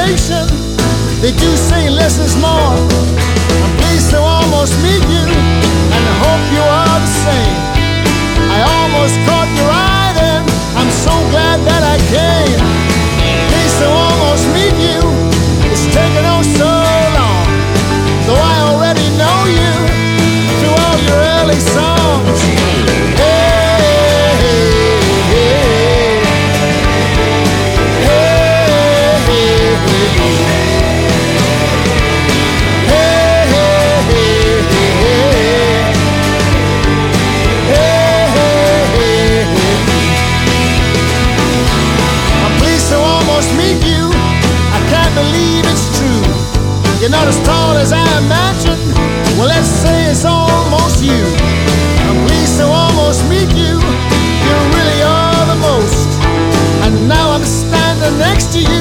generation, they do say less is more. I'm pleased to almost meet you, and I hope you are the same. I almost caught your eye then, I'm so glad that I came. Pleased to almost meet you, it's taken oh so long. Though I already know you through all your early songs. You're not as tall as I imagined. Well, let's say it's almost you. I'm pleased to almost meet you. You really are the most. And now I'm standing next to you.